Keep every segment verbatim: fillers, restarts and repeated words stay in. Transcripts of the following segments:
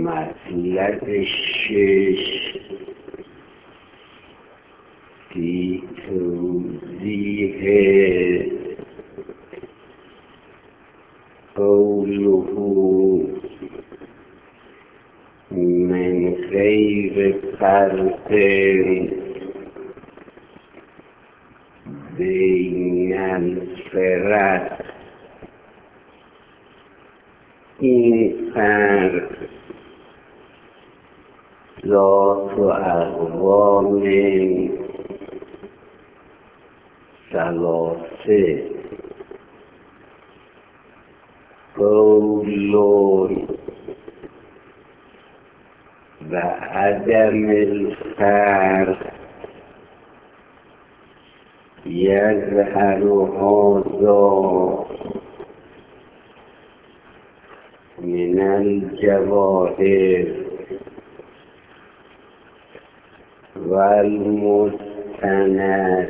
مطلب شش فی توضیح قوله من غیر فرق بین الفرق. این فرق ذات و اقوام ثلاثه قول و عدم الفرق یظهر هذا من الجواهر والمستند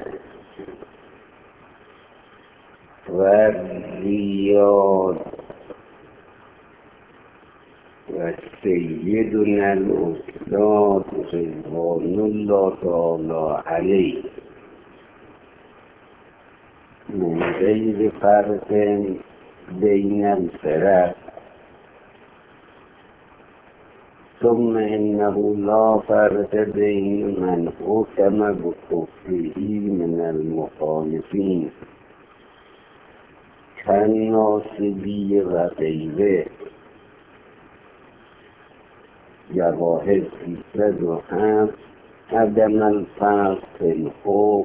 والرياض. وسيدنا الأستاذ رضوان الله تعالى عليه من غير فرق بين الفرق. ثم إنه لا فرق بين من حكم بكفره من المخالفين كالناصبي وغيره. جواهر سیصد و هفت عدم الفرق في الحكم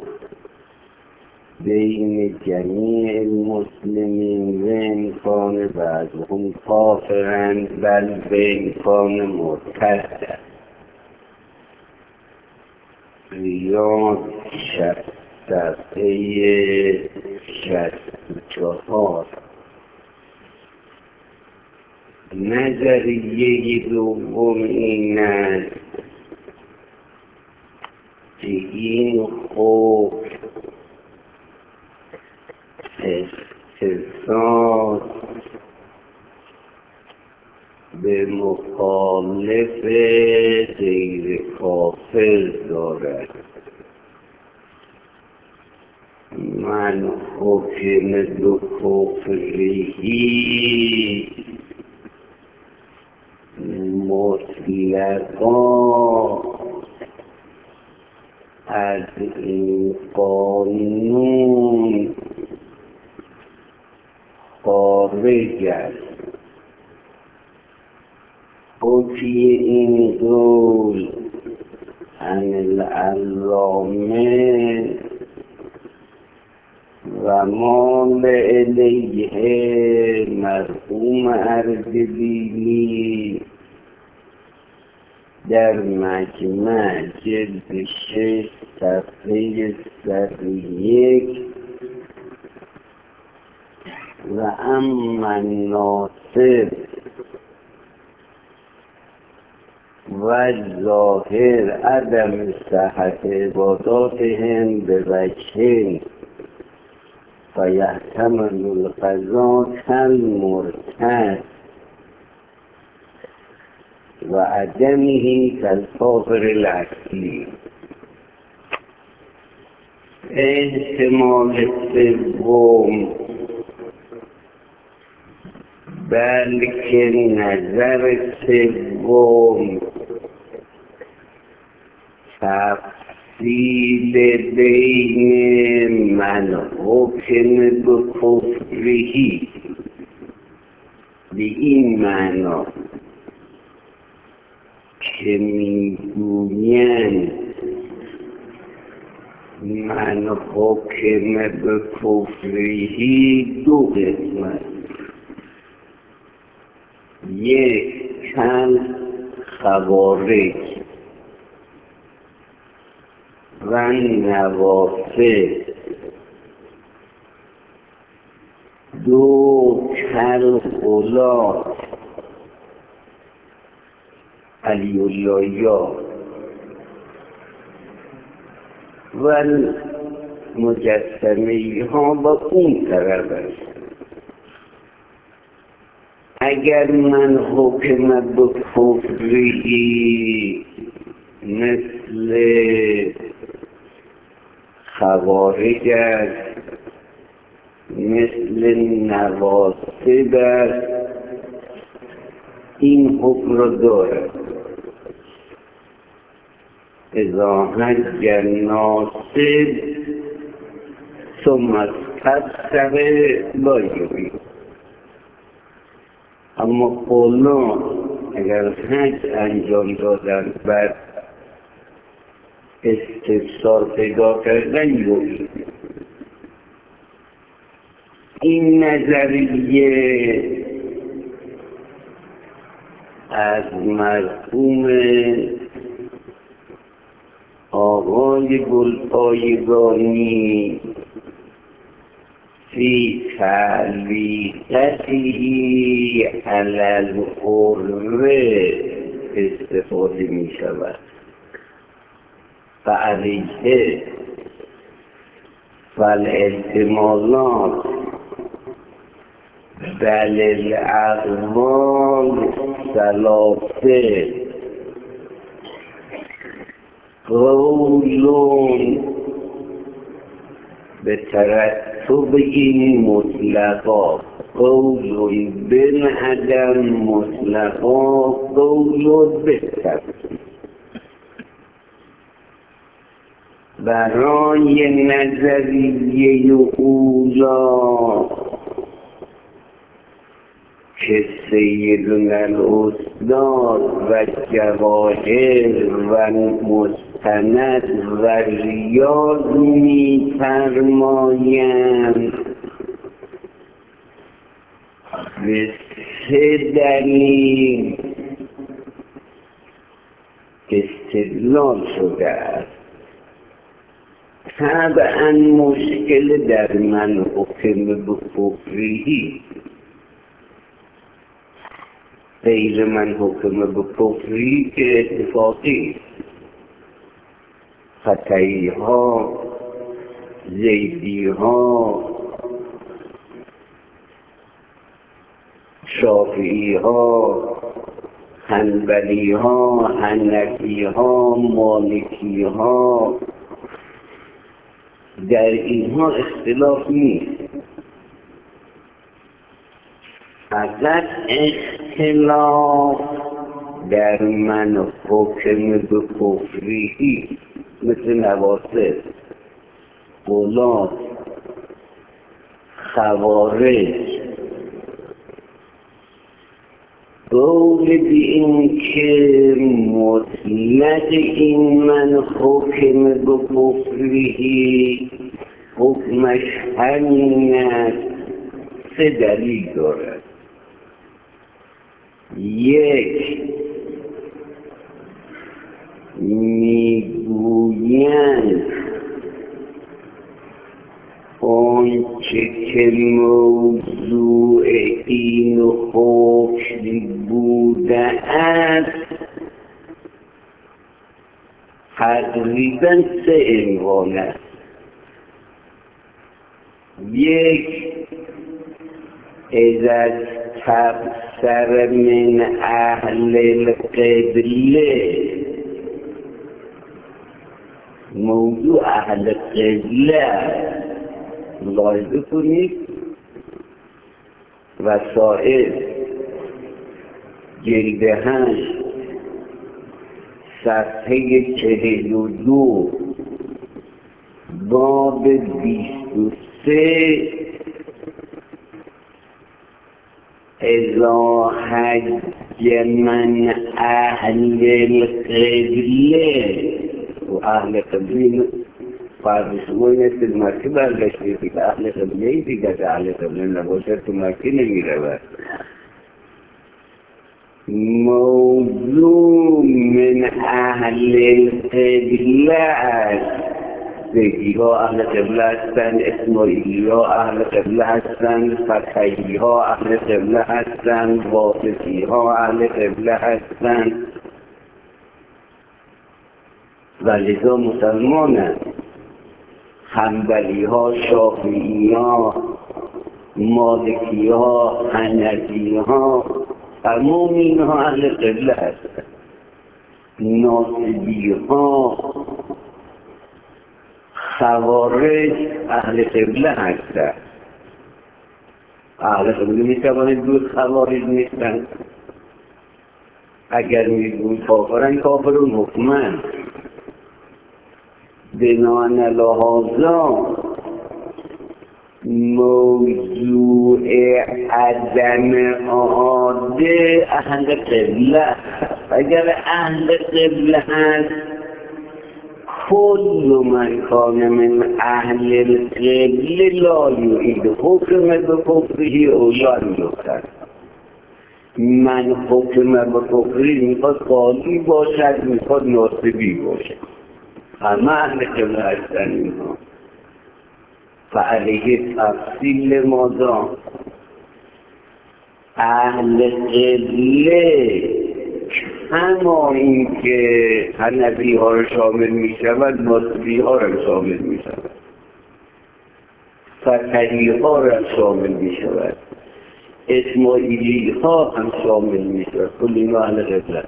بين جميع المسلمين وإن كان بعضهم كافرا بل وإن كان مرتدا. ریاض صفحه شصت و چهار. نظریه دوم این است که این حکم اختصاص به مخالف غیر کافر دارد. من حکم دو کفری مطلقا از این قانون خارج است. حکی این قول عن العلامه و مال الیه مرحوم اردبیلی در مجمع جلد شش صفحه صد و یک. و اما الناصب و ظاهر عدم صحت عباداتهم به وجه فیحتمل القضا کالمرتد و عدمه کالکافر الاصلی. احتمال سوم بلکه نظر سوم تفصیل بین من حکم بکفرهی به این معنا که میگویند من حکم بکفرهی دو قسمت. یک کل خوارج و نوافل. دو کل غلا علی اللهیا و مجسمه ها با اون طرف است. اگر من حکم به کفری مثل خوارج است، مثل نواصب است، این حکم را دارد. اذا حج ناصب ثم استبصر لا یبین. اما قولان اگر حج انجام دادن بعد استفسار پیدا کردن یبین. این نظریه از مرحوم آقای گلپایگانی فی تعلیقته علی الحره استفاده می شود و علیه فالاحتمالات بل الاقوال ثلاثه قول به ترتب این مطلقا، قول بن عدم مطلقا، قول به ترتب. برای نظریه اولا که سیدنا الاستاد و جواهر و مستند و ریاض می فرمایند به سه دلیل استدلال شده است. طبعا مشکل در من حکم به کفری، غیر من حکم به کفری که اتفاقی فتحی ها، زیدی ها، شافعی ها، حنبلی ها، حنفی ها، مالکی ها، در اینها اختلاف نیست. فقط اختلاف در من حکم به کفری مثل نواصب، غلات، خوارج، قول به این که مطلق این من حکم به کفری حکمش همین است، سه دلیل دارد. یک، میگویند آنچه که موضوع این حکم بوده است تقریبا سه عنوان است. یک، اذا تبصر من اهل القبله، موضوع اهل قبله ملاحظه کنید. وسائل جلد هشت صفحه چهل و دو باب بیست و سه اذا حج من اهل القبله و اهل قبله فرض شما این است که مکه برگشته که اهل قبله ای دیگر که اهل قبله نباشد تو مکه نمی رود. موضوع من اهل القبله است. زیدی ها اهل قبله هستند، اسماعیلی ها اهل قبله هستند، فتحی ها اهل قبله هستند، واسطی ها اهل قبله هستند و لذا مسلمانند. حنبلی ها، شافعی ها، مالکی ها، حنفی ها، تمام اینها اهل قبله هستند. ناصبی ها، خوارج اهل قبله هستند. اهل قبله میتوانید بود خوارج نیستند. اگر میگوید کافرن، کافرون حکمن. بنان لحاظا موضوع عدم عاده اهل قبله. اگر اهل قبله هست، كل من كان من أهل القبله لا يعيد حكم بكفره أو لا يكفر. من حکم بکفری میخواد قاضی باشد، میخواد ناصبی باشد، همه اهل قبله هستن اینها. فعلیه تفصیل ماذا؟ اهل قبله اما این که حنفی ها را شامل می شود، ناصبی ها را شامل می شود، فتحی ها را شامل می شود، اسماعیلی ها هم شامل می شود. کل این اهل قبله.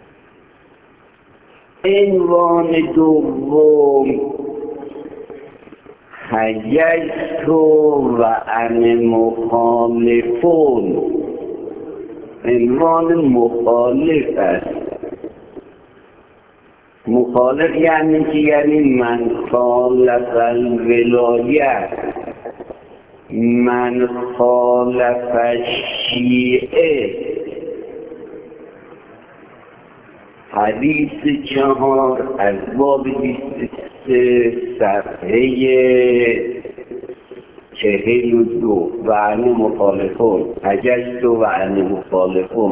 عنوان دوم حججت و انا مخالفون. عنوان مخالف است. مخالف یعنی که یعنی من خالف الولایت، من خالف الشیعه. حدیث چهار از باب بیست و سه صفحه چهل و دو و انا مخالفون. حججت و انا مخالفون.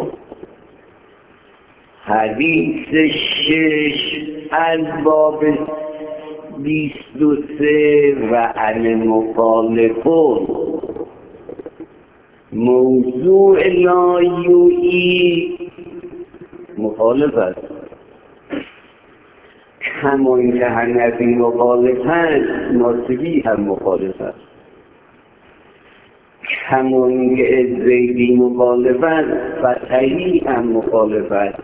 حدیث شش از باب بیست و سه و انا مخالفون. موضوع لایوئی مخالف است. کما اینکه حنفی مخالف است، ناصبی هم مخالف است. کما اینکه زیدی مخالف است، فتحی هم مخالف است.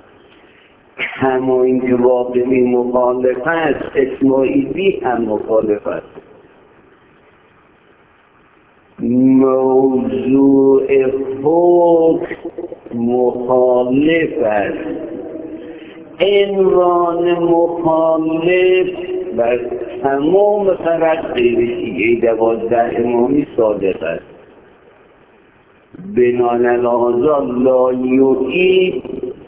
کما اینکه واقعی مخالف است، اسماعیلی هم مخالف است. موضوع حکم مخالف است. عنوان مخالف بر تمام فرق غیر شیعه دوازده امامی صادق است. بنان لحاظا لایوئی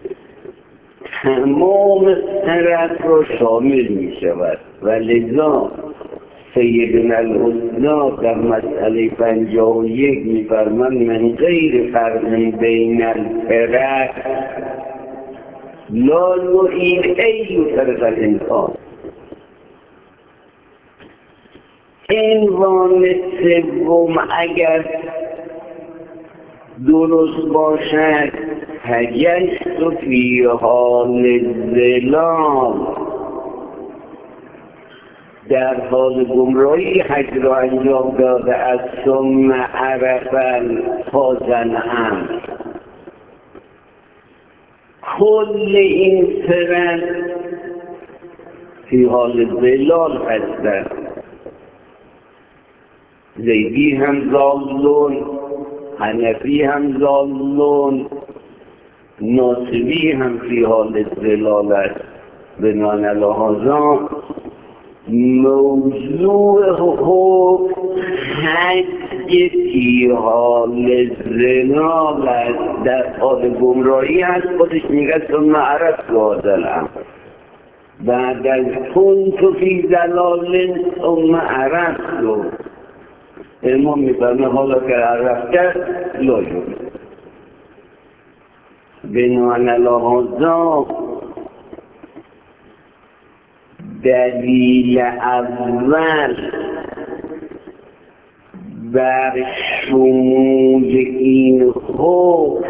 تمام فرق را شامل می شود و لذا سیدنا الحسنی در مسئله پنجاه و یک می فرماید من غیر فرق بین الفرق لا نعید ای فرق الانسان. عنوان سوم اگر درست باشد، حججت فی حال ظلال، در حال گمراهی حج را انجام داده از ثم عرفا فازن هم. کل این فرق فی حال ظلال هستند. زیدی هم ضالون، حنفی هم ضالون، ناصبی هم فی حال ظلال است. بنان لحاظا موضوع حکم حج فی حال ظلال است، در حال گمراهی هست. خودش میگه ثم عرفت هذا الامر، بعد از کنت فی ضلال ثم عرفت. امام میفرمه حالا که عرفت لا یوجد. بنان لحاظا دلیل اول بر شمول این حکم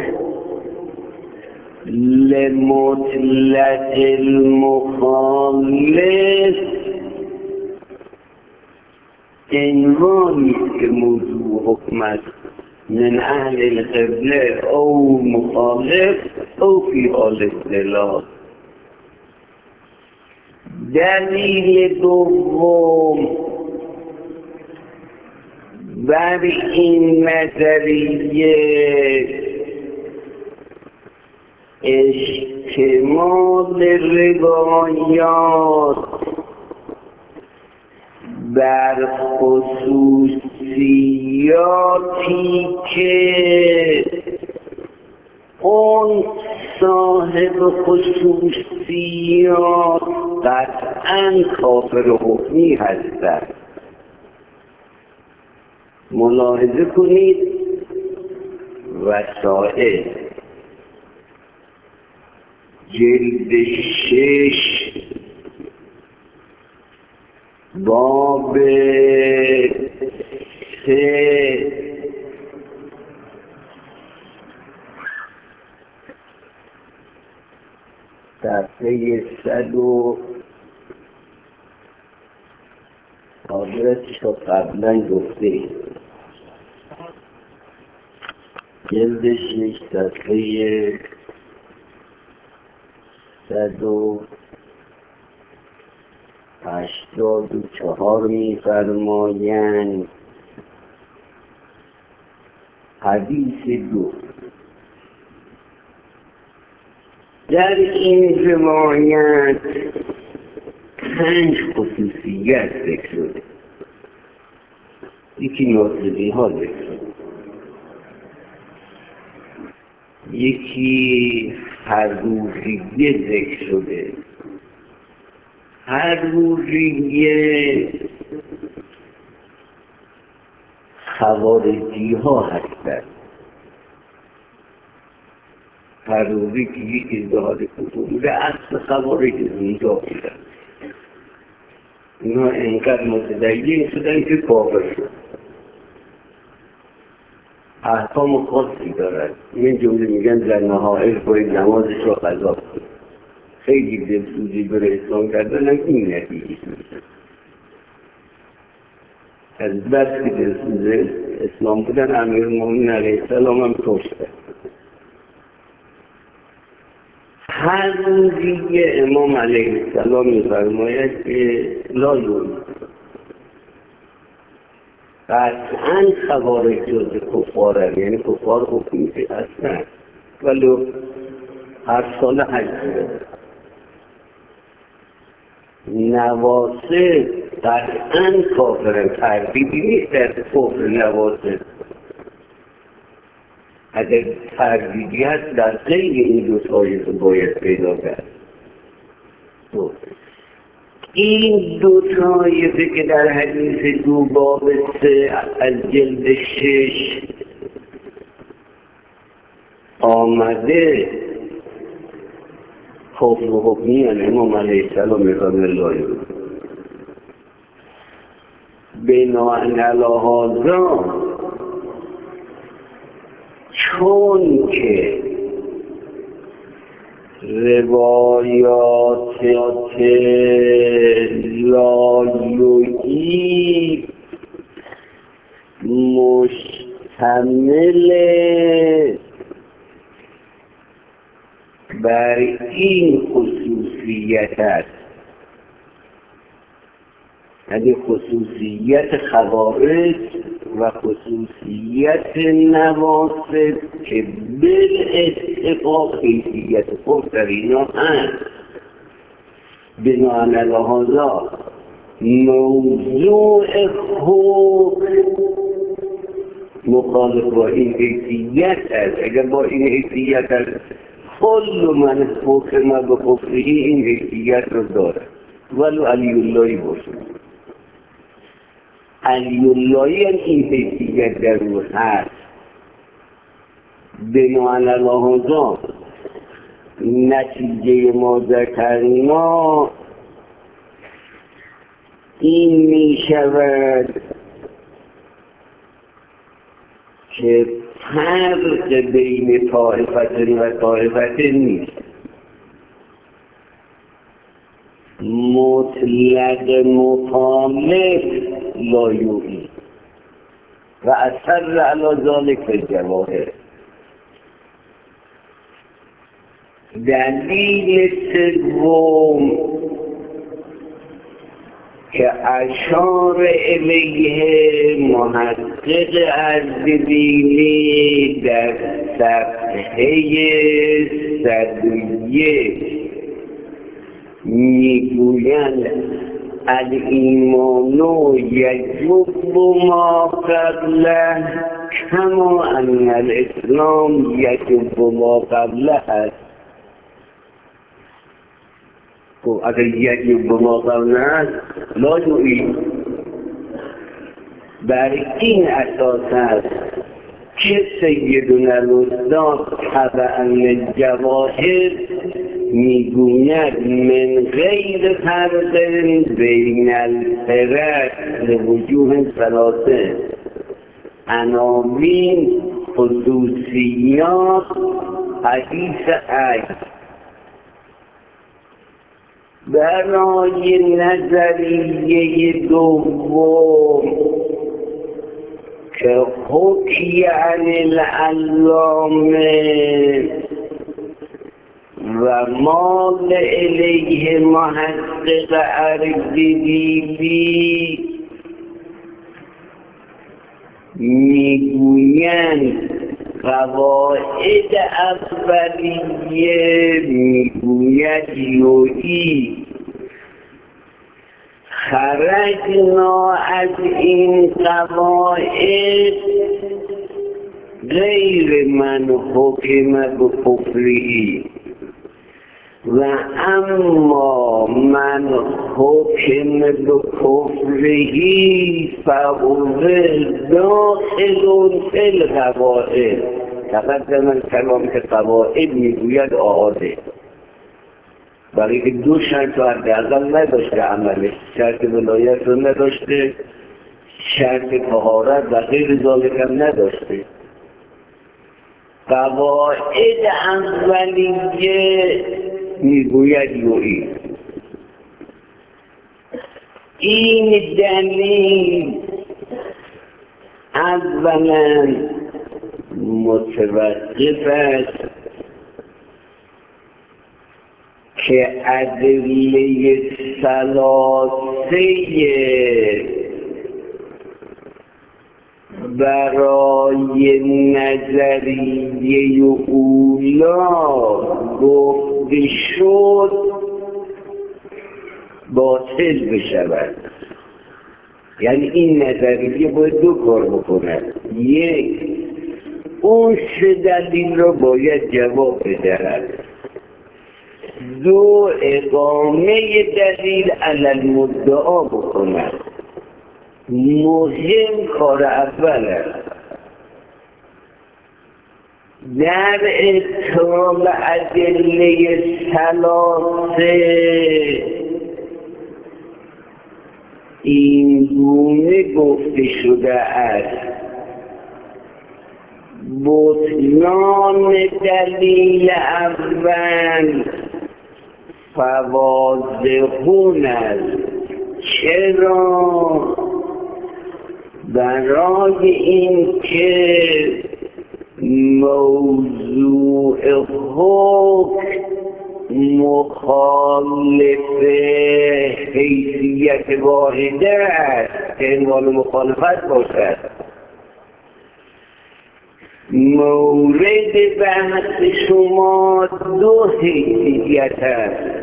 لمطلق المخالف عنوانی که موضوع حکم است من اهل القبله او مخالف او فی حال اختلاف. دلیل دوم بر این نظریه اشتمال روایات بر خصوصیاتی که اون صاحب خصوصیات قطعاً کافر حکمی هستند. ملاحظه کنید وسائل جلد شش باب سه صفحه صد و آدرسش رو قبلا گفته جلد شش صفحه صد و هشتاد و چهار می فرمایند حدیث دو. در این روایت پنج خصوصیت ذکر شده. یکی ناطقی ها ذکر شده، یکی حروریه ذکر شده. حروریه خوارجی ها هستند. حروری که یک اظهار کفر اصل خوارج اینجا بودن، اینا اینقدر متدین شدن که کافر شد. احکام خاصی دارد. این جمله میگن در نهایت باید نمازش را قضا کنید. خیلی دلسوزی برای اسلام کردن هم این نتیجه میشه. از بس که دلسوز اسلام بودن امیرالمومنین علیه السلام هم کشته. حروریه امام علیه السلام میفرماید که لا یوجد، قطعاً خوارج جز کفار هم، یعنی کفار حکمی که هستن ولی هر سال حج شده. نواسط قطعاً کافرن، تردیدی نیست در کفر نواسط. اگر تردیدی هست در غیر این دو تایف باید پیدا کرد. این دو طایفه که در حدیث دو باب سه از جلد شش آمده کفر و حکمی امام علیه السلام رضی الله عنه. بناء علی هذا چون که روایات لایویی مشتمل بر این خصوصیت است، یعنی خصوصیت خوارج و خصوصیت نواسط که بالاتفاق حیثیت خود در اینا هست. بناء علی هذا موضوع حکم مخالف با این حیثیت است. اگر با این حیثیت است کل من حکم به کفره این حیثیت رو داره ولو علی اللهی باشه. علی اللهی هم این حیثیت در رو هست. بناء علی هذا نتیجه ما ذکرنا این می شود که فرق بین طائفت و طائفت نیست. مطلق مخالف لایویی و اثر علی ذلک الجواهر. دلیل سوم که اشار الیه محقق اردبیلی در صفحه صد و یک میگویند الایمان یجب ما قبله کما ان الاسلام یجب ما قبله است. خب اگر یجب ما قبله است لا یعید. بر این اساس است که سیدنا الاستاد طبعا الجواهر میگوید من غیر فرق بین الفرق لوجوه ثلاثه، عناوین، خصوصیات، حدیث عکس. برای نظریه دوم که حکی عن العلامه و مال الیه محقق اردبیلی میگویند قواعد اولیه میگوید یوئی خرجنا از این قواعد غیر من حکم بکفری و اما من حکم بکفری فهو داخل فی القواعد. تقدم الکلام که قواعد میگوید آعاده، برای که دو شرط و حداقل نداشته عملش، شرط ولایت رو نداشته، شرط طهارت و غیر ذالک هم نداشته. قواعد اولیه میگوید یوئی. این دلیل اولا متوقف است که ادله ثلاثه برای نظریه اولا گفته شد باطل بشود. یعنی این نظریه باید دو کار بکند. یک، اون سه دلیل رو باید جواب بدهد. دو، اقامه دلیل علی المدعا بکند. مهم کار اول است. در اتمام ادله ثلاثه این گونه گفته شده است: بطلان دلیل اول فواضحون است. چرا؟ برای این که موضوع حکم مخالف حیثیت واحده است که عنوان مخالفت باشد. مورد بحث شما دو حیثیت است.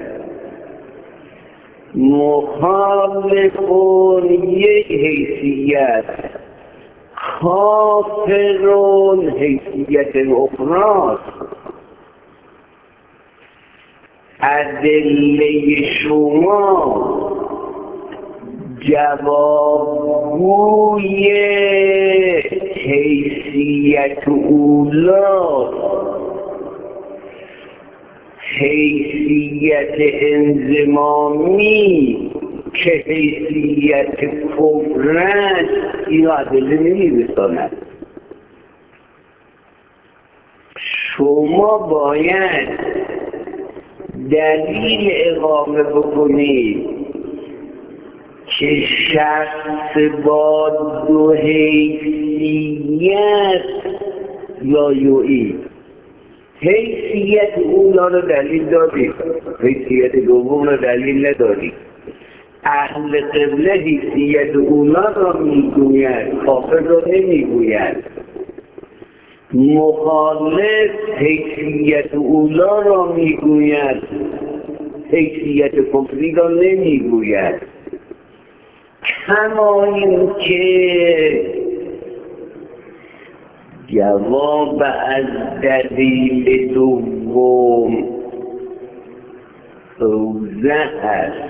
مخالفون یک حیثیت، کافرون حیثیت اخراست. ادله شما جوابگوی حیثیت اولا، حیثیت انضمامی که حیثیت کفر است، این ادله نمی‌رساند. شما باید دلیل اقامه بکنید که شخص با دو حیثیت یا یوئی حیثیت اولا رو دلیل دادی، حیثیت دوم رو دلیل ندادی. اهل قبله حیثیت اولا را میگوید، کافر را نمیگوید. مخالف حیثیت اولا را میگوید، حیثیت کفری را نمیگوید. کما این که جواب از دلیل دوم اوضح است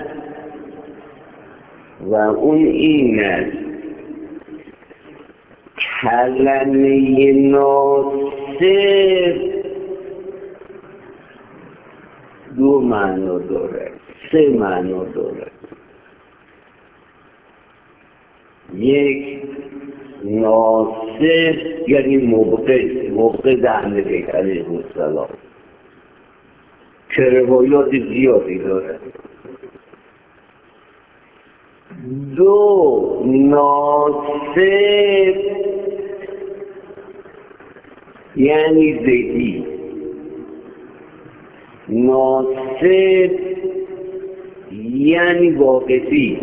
و اون این است کلمه ناصر دو معنا داره، سه معنا داره. یک، ناصر یعنی مبغض، مبغض اهل بیت علیهم السلام که روایات زیادی داره. دو، ناصر یعنی زیدی، ناصر یعنی واقفی.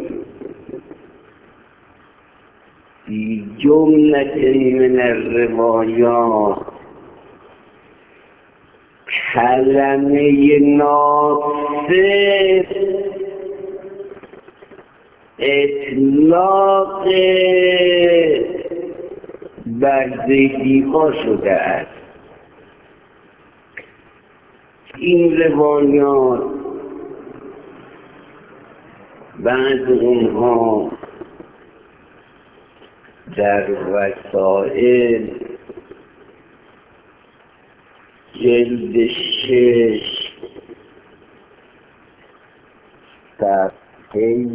فی جملة من الروایات کلمه ناصر اطلاق بر زیدی ها شده است. این روایات بعض اونها در وسائل جلد شش صفحه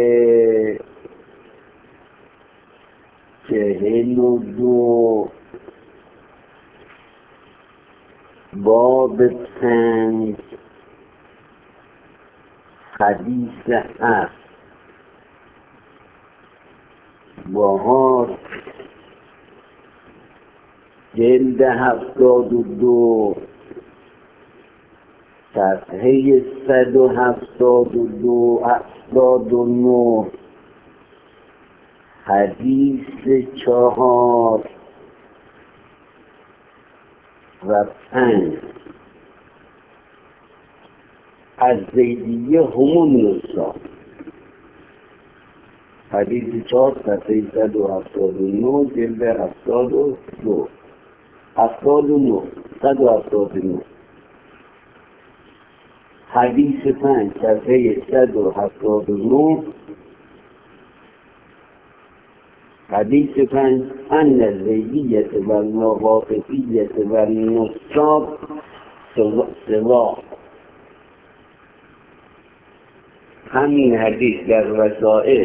چهل و دو باب پنج حدیث هفت بهار جلد هفتاد و دو صفحه صد و هفتاد و دو هفتاد و نه حدیث چهار و پنج از زیدیه همون نسا. حدیث چهار صفحه صد و هفتاد و نه جلد هفتاد و دو هفتاد و نه صد و هفتاد و نه. حدیث پنج صفحه صد و هفتاد و نه حدیث پنج ان الزیدیت و النواقفیت و النصاب سوا. همین حدیث در وسائل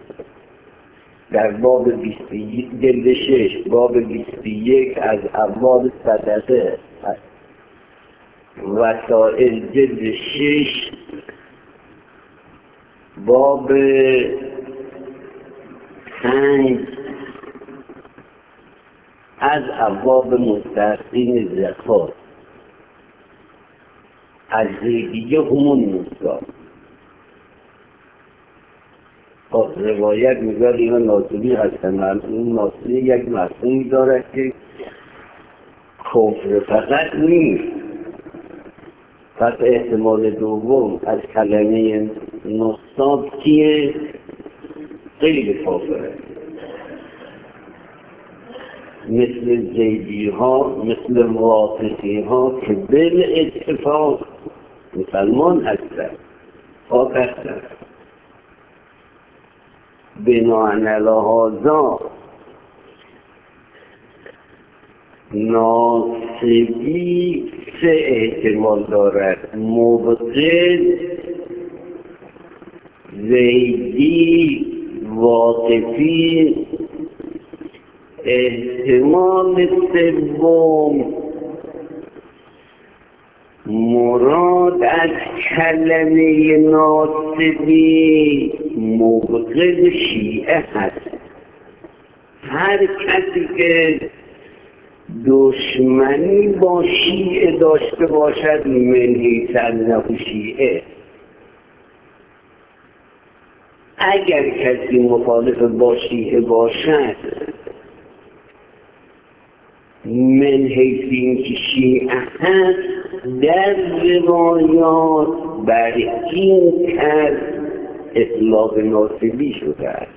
در باب بیست جلد شش باب بیست و یک از ابواب صدقه، وسائل جلد شش باب پنج از ابواب مستحقین زکات از زیدیه همون نسا. خب روایت میگه اینا ناصری هستن. این ناصری یک مفهومی داره که کفر فقط نیست، پس احتمال دوم از کلمه نصاب کیه؟ غیر کافره، مثل زیدی ها، مثل واقفی ها که بل اتفاق مسلمان هستن، پاک هستن. بناهن لحاظا ناصبی سه احتمال دارد: مبغض، زیدی، واقفی. احتمال سوم مراد از کلمه ناصبی مبغض شیعه هست. هر کسی که دشمنی با شیعه داشته باشد من حیث انه شیعه، اگر کسی مخالف با شیعه باشد من حیث اینکه شیعه هست در روایات بر این کس اطلاق ناصبی شده است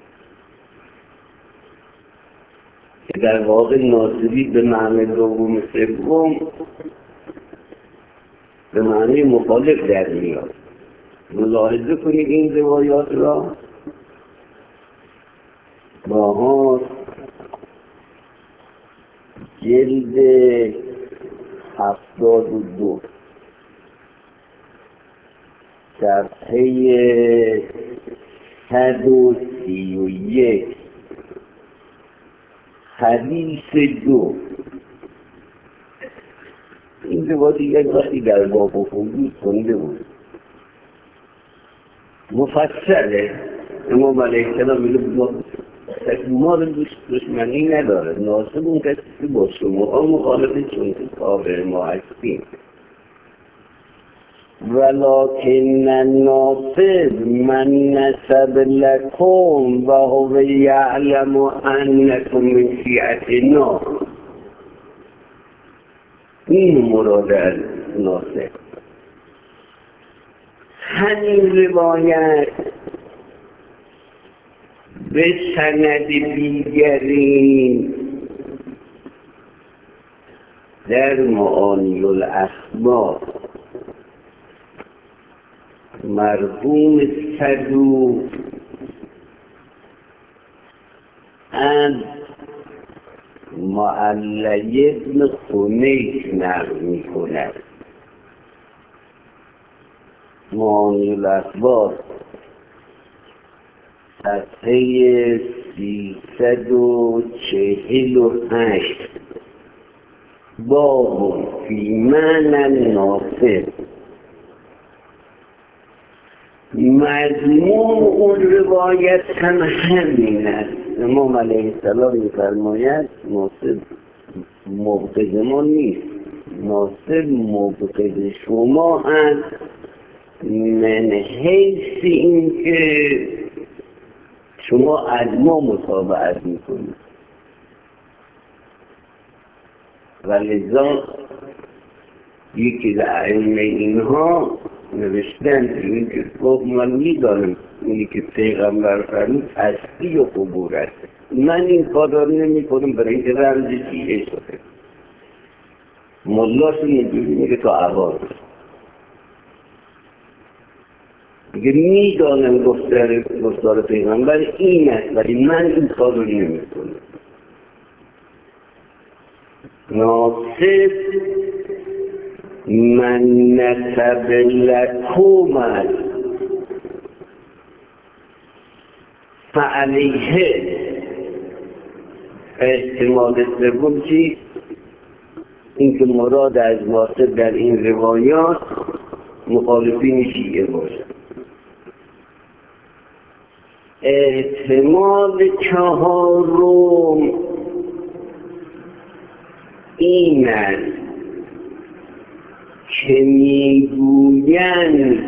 که در واقع ناصبی به معنی دوم سوم به معنی مخالف در میاد. ملاحظه کنید این روایات را. باها جلد هفتاد و دو صفحه صد و سی و یک حدیث دو. این روایت یک وقتی در باب وجود کنده بود مفصله. امام علیه السلام میگه ما رو دشمنی نداره، ناصب اون کسی که با شما مخالفه چون کافر ما هستیم. ولکن الناصب من نسب لکم و هو یعلم انکم من شیعتنا. این مراد از ناصب. همین روایت به سند دیگری در معانی الاخبار مرحوم صدوق از معلی ابن خنیس نقل می کند. معانی الاخبار صفحه سیصد و چهل و هشت باب فی معنی ناصب. مضمون اون روایت هم همین است. امام علیه السلام می‌فرماید ناصب مبغض ما نیست، ناصب مبغض شما هست من حیث این که شما از ما متابعت میکنید. و لذا یکی از ائمه اینها نوشتن این که گفت من میدانم اینی که پیغمبر فرمود هستی و قبور است، من این کار را نمی کنم برای اینکه رمز شیعه شده. ملاشون اینجوری میگه تو عوام میگه میدانم گفتار گفتار پیغمبر این است ولی من این کار رو نمی کنم. ناصب من نسب لکم است فعلیه. احتمال سوم چی؟ این که مراد از ناصب در این روایات مخالفین شیعه باشد. احتمال چهارم این است که میگویند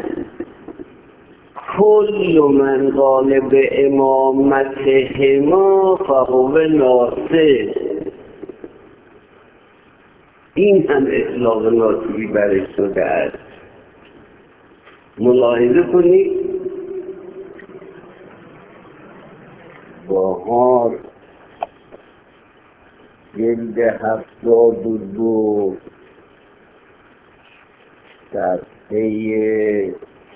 کل من قال به امامتهما فهو ناصب. این هم اطلاق ناصبی برش شده است. ملاحظه کنید بهار جلد هفتاد و دو صفحه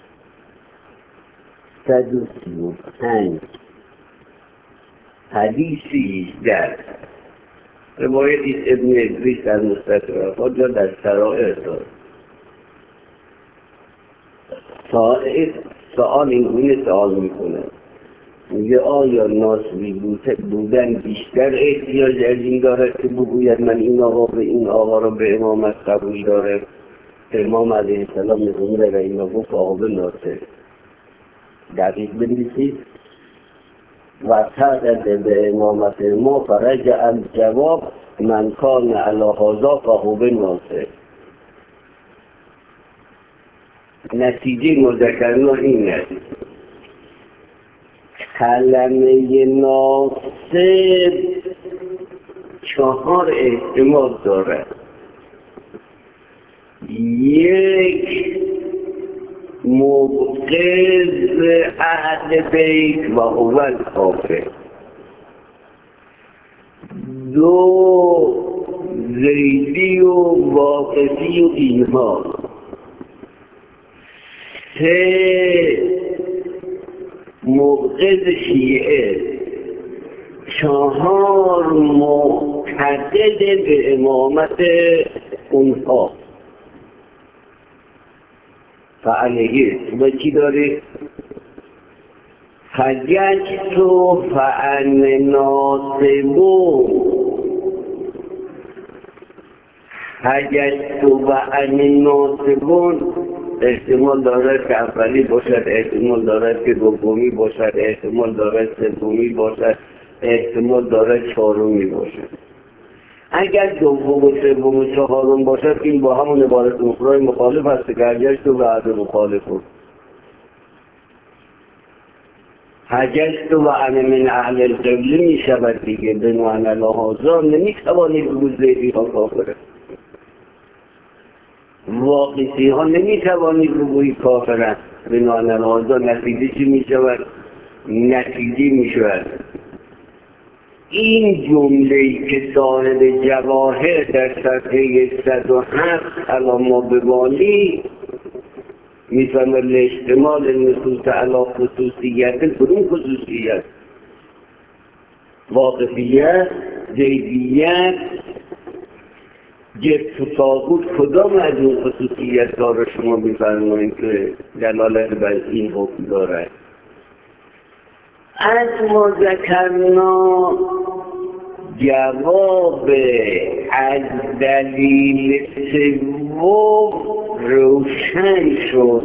صد و سی و پنج حدیث هجده روایت ابن ادریس در مستدرکات یا در شرائع دارد. سؤال اینگونه سؤال میکنه، میگه آیا ناصبی بودن بیشتر احتیاج از این دارد که بگوید من این آقا به این آقا را به امامت قبول داره، امام علیه السلام نزونه و اینا گفت صاحب ناصر دقیق بنویسید و تعدد به امامت ما فرجع الجواب من کان علی هذا صاحب ناصر. نتیجه مذکرنا این است کلمه ناصر چهار احتمال دارد. یک، مبغض اهل بیت و هو الکافر. دو، زیدی و واقفی و اینها. سه، مبغض شیعه. چهار، معتقد به امامت اونها. فعلیه و چی داره؟ فججت فعن ناصبون فججت فعن ناصبون احتمال دارد که اولی باشد، احتمال دارد که دومی باشد، احتمال دارد سومی باشد، احتمال دارد چهارمی باشد. اگر دوم و سوم و چهارم باشد این با همون عبارت اخرای مخالف است که گرگشت و بعد مخالف بود. حججت و انا من اهل القبله می شود دیگه. به معنی لحاظا نمی توانید بگوید زیدی ها کافره، واقعی ها نمی توانید بگوید کافره. به معنی لحاظا نتیجه چی می شود؟ نتیجه می شود این جمله‌ای که صاحب جواهر در صفحه صد و هفت علامه بوالی میفهمه لاحتمال نصوص علی خصوصیت. کدوم خصوصیت؟ واقفیت، زیدیت، جبت و طاغوت. کدام از این خصوصیت داره شما میفرمایید که دلالت بر این حکم دارد؟ از ما ذکرنا جواب از دلیل سوم روشن شد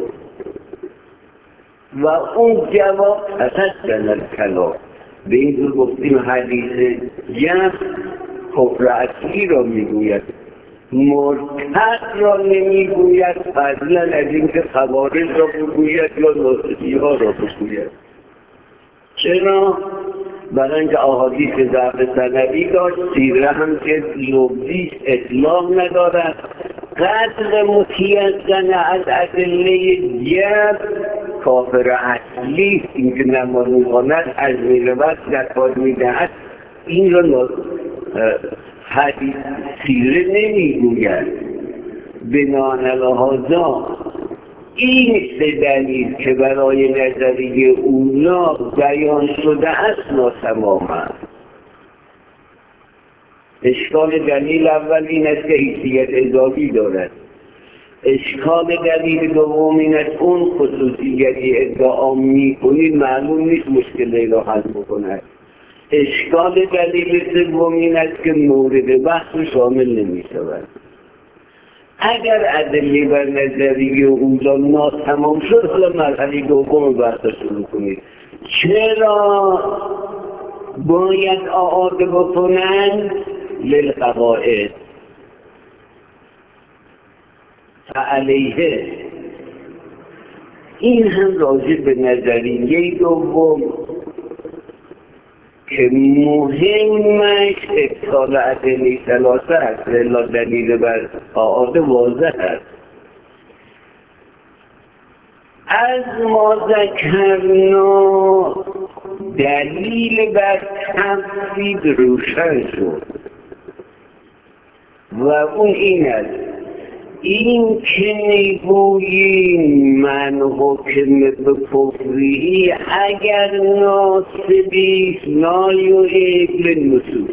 و اون جواب تسلسل الکلام. به این طور گفتیم حدیث جمع کفر اصلی را میگوید، مرتد را نمیگوید، فضلا از اینکه خوارج را بگوید یا ناصری ها را بگوید. چرا؟ برای اینکه احادیث ضعف سندی داشت، سیره هم که لبزیش اطلاق ندارد. قدر متیقن از ادله جبر کافر اصلی اینکه نماز می‌خواند از میرود زکات میدهد این را حدیث سیره نمیگوید. بناء لهذا این سه دلیل که برای نظریه اونا بیان شده است ناتمام است. اشکال دلیل اول این است که حیثیت اضافی دارد. اشکال دلیل دوم این است اون خصوصیتی ادعا میکنید معلوم نیست مشکلی را حل بکند. اشکال دلیل سوم این است که مورد بحث شامل نمیشود. اگر ادله بر نظریه اولا ناتمام شد، حالا مرحله دوم بحث شروع کنید. چرا باید اعاده بکنند؟ للقواعد فعلیه. این هم راجع به نظریه دوم که مهمش اتصال ادله ثلاثه است، الا دلیل بر اعاده واضح است. از ما ذکرنا دلیل بر تفویض روشن شد و اون این است این که میگوییم من حکم به کفری اگر ناصبی نایوید للنصوص.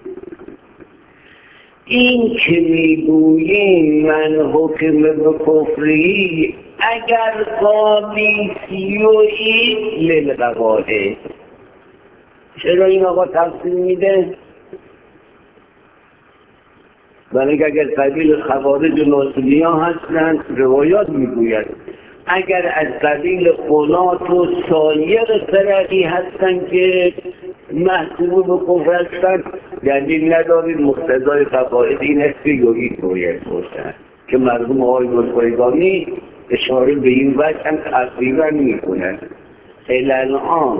این که میگوییم من حکم به کفری اگر قالی سیوید للقواعد. چرا این آقا تفصیل میده؟ ولی اگر قبیل خوارج و ناصریه هستند روایات میگوید اگر از قبیل قنات و سایر فرقی هستند که محکوم به کفر هستند دلیل ندارید مقتضای قواعد این است که یوگی باید باشند که مرحوم آقای گلپایگانی اشاره به این وجه هم تقریبا میکنند. الان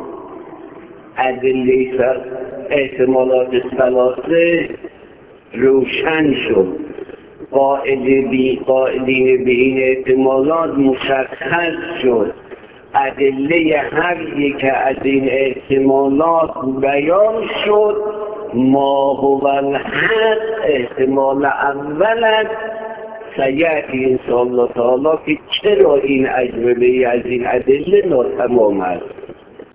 ادله احتمالات ثلاثه روشن شد، قاعده بی قاعدین به این احتمالات مشخص شد، ادله هر یک از این احتمالات بیان شد. ما هو الحق احتمال اول است سیأتی انشاءالله تعالی که چرا این اجوبه از این ادله ناتمام است.